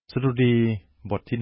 สดุดีบทที่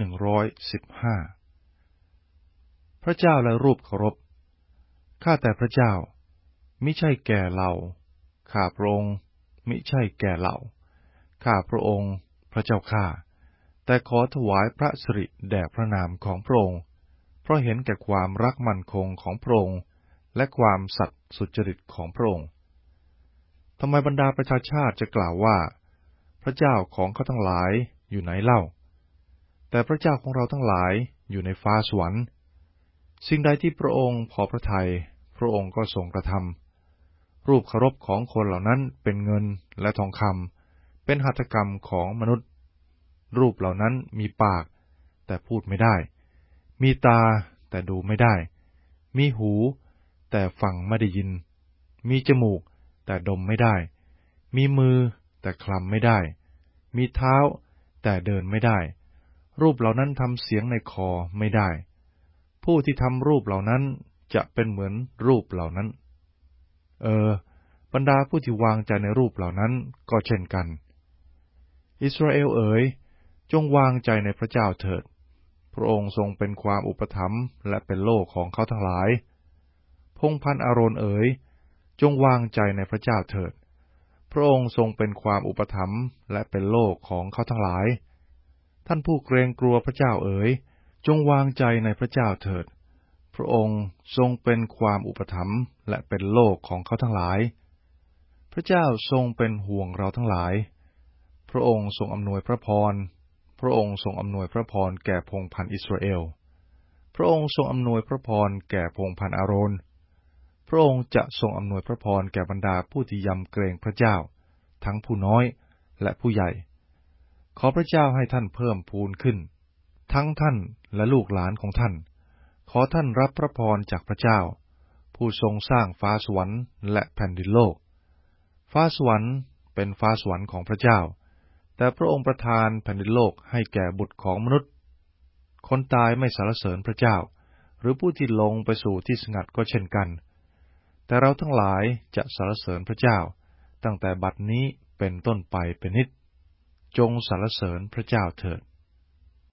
115พระเจ้าและรูปเคารพข้าแต่พระเจ้ามิใช่แก่เราข้าพระองค์มิใช่แก่เราข้าพระองค์พระเจ้าข้าแต่ขอถวายพระสิริแด่พระนามของพระองค์เพราะเห็นแก่ความรักมั่นคงของพระองค์และความสัตย์สุจริตของพระองค์ทำไมบรรดาประชาชาติจะกล่าวว่าพระเจ้าของเขาทั้งหลายอยู่ไหนเล่าแต่พระเจ้าของเราทั้งหลายอยู่ในฟ้าสวรรค์สิ่งใดที่พระองค์พอพระทัยพระองค์ก็ทรงกระทำรูปเคารพของคนเหล่านั้นเป็นเงินและทองคำเป็นหัตถกรรมของมนุษย์รูปเหล่านั้นมีปากแต่พูดไม่ได้มีตาแต่ดูไม่ได้มีหูแต่ฟังไม่ได้ยินมีจมูกแต่ดมไม่ได้มีมือแต่คลำไม่ได้มีเท้าแต่เดินไม่ได้รูปเหล่านั้นทำเสียงในคอไม่ได้ผู้ที่ทำรูปเหล่านั้นจะเป็นเหมือนรูปเหล่านั้นบรรดาผู้ที่วางใจในรูปเหล่านั้นก็เช่นกันอิสราเอลเอ๋ยจงวางใจในพระเจ้าเถิดพระองค์ทรงเป็นความอุปถัมภ์และเป็นโล่ของเขาทั้งหลายพงศ์พันธุ์อาโรนเอ๋ยจงวางใจในพระเจ้าเถิดพระองค์ทรงเป็นความอุปถัมภ์และเป็นโล่ของเขาทั้งหลายท่านผู้เกรงกลัวพระเจ้าเอ๋ยจงวางใจในพระเจ้าเถิดพระองค์ทรงเป็นความอุปถัมภ์และเป็นโล่ของเขาทั้งหลายพระเจ้าทรงเป็นห่วงเราทั้งหลายพระองค์ทรงอำนวยพระพรพระองค์ทรงอำนวยพระพรแก่พงศ์พันธุ์อิสราเอลพระองค์ทรงอำนวยพระพรแก่พงศ์พันธุ์อาโรนพระองค์จะทรงอำนวยพระพรแก่บรรดาผู้ที่ยำเกรงพระเจ้าทั้งผู้น้อยและผู้ใหญ่ขอพระเจ้าให้ท่านเพิ่มพูนขึ้นทั้งท่านและลูกหลานของท่านขอท่านรับพระพรจากพระเจ้าผู้ทรงสร้างฟ้าสวรรค์และแผ่นดินโลกฟ้าสวรรค์เป็นฟ้าสวรรค์ของพระเจ้าแต่พระองค์ประทานแผ่นดินโลกให้แก่บุตรของมนุษย์คนตายไม่สรรเสริญพระเจ้าหรือผู้ที่ลงไปสู่ที่สงัดก็เช่นกันแต่เราทั้งหลายจะสรรเสริญพระเจ้าตั้งแต่บัดนี้เป็นต้นไปเป็นนิจจงสรรเสริญพระเจ้าเถิด